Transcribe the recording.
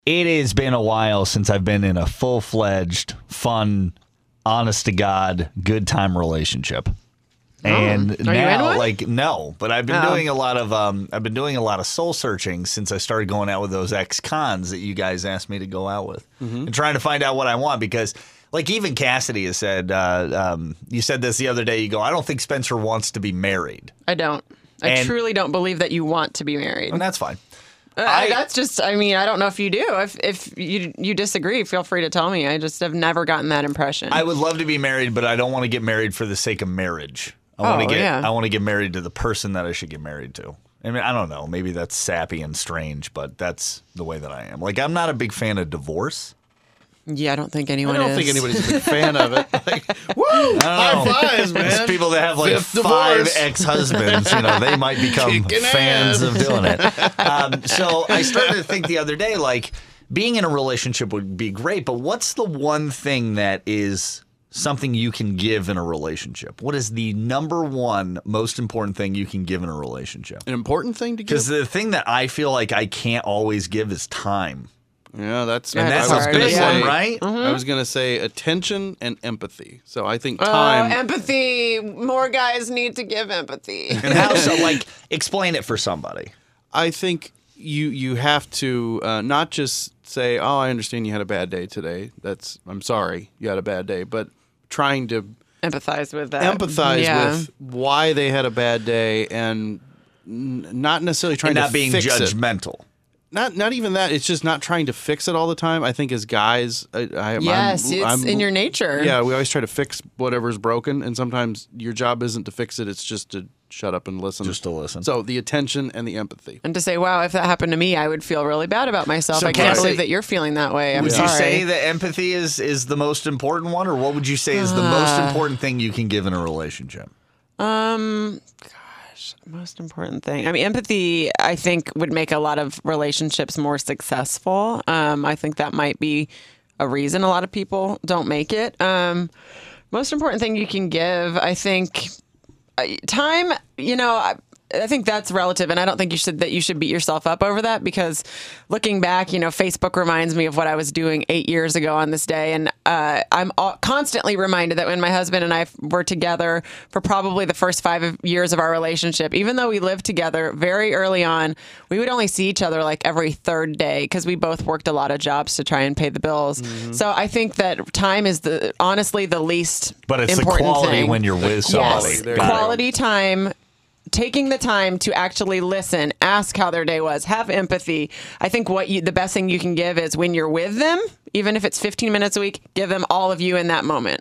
It has been a while since I've been in a full-fledged, fun, honest-to-God, good-time relationship. And Are you in one? like, no, but I've been doing a lot of soul searching since I started going out with those ex-cons that you guys asked me to go out with, and trying to find out what I want, because like even Cassidy has said, you said this the other day. You go, I don't think Spencer wants to be married. I don't. I truly don't believe that you want to be married. And that's fine. That's just, I mean, I don't know if you do. If you disagree, feel free to tell me. I just have never gotten that impression. I would love to be married, but I don't want to get married for the sake of marriage. I want to get married to the person that I should get married to. I mean, I don't know. Maybe that's sappy and strange, but that's the way that I am. Like, I'm not a big fan of divorce. Yeah, I don't think anyone I don't is. think anybody's a big fan of it. Like, woo! High fives, man. There's people that have like Fifth 5 divorce. ex-husbands, they might become Kicking fans ass. of doing it. So I started to think the other day, like, being in a relationship would be great, but what's the one thing that is something you can give in a relationship? What is the number one most important thing you can give in a relationship? An important thing to give? Because the thing that I feel like I can't always give is time. Yeah, that's Yeah, And that's that's a hard. big Yeah. one, right? I was going to say attention and empathy. So I think time. Empathy. More guys need to give empathy. And how so? Like, explain it for somebody. I think you have to not just say, "Oh, I understand you had a bad day today. I'm sorry you had a bad day," but trying to Empathize with that. with why they had a bad day and not necessarily trying And not to being fix it. judgmental. Not even that. It's just not trying to fix it all the time. I think as guys, Yes, it's in your nature. Yeah, we always try to fix whatever's broken, and sometimes your job isn't to fix it. It's just to shut up and listen. Just to listen. So the attention and the empathy. And to say, wow, if that happened to me, I would feel really bad about myself. So I can't Cassie, believe that you're feeling that way. I'm Would sorry. you say that empathy is the most important one, or what would you say is the most important thing you can give in a relationship? Most important thing. I mean, empathy, I think, would make a lot of relationships more successful. I think that might be a reason a lot of people don't make it. Most important thing you can give, I think, time, I think that's relative, and I don't think you should beat yourself up over that, because looking back, Facebook reminds me of what I was doing 8 years ago on this day, and I'm constantly reminded that when my husband and I were together for probably the first 5 years of our relationship, even though we lived together very early on, we would only see each other like every third day because we both worked a lot of jobs to try and pay the bills. Mm-hmm. So I think that time is honestly the least But it's the important quality thing. when you're with somebody. Yes, There you go. quality time. Taking the time to actually listen, ask how their day was, have empathy. I think the best thing you can give is when you're with them, even if it's 15 minutes a week, give them all of you in that moment.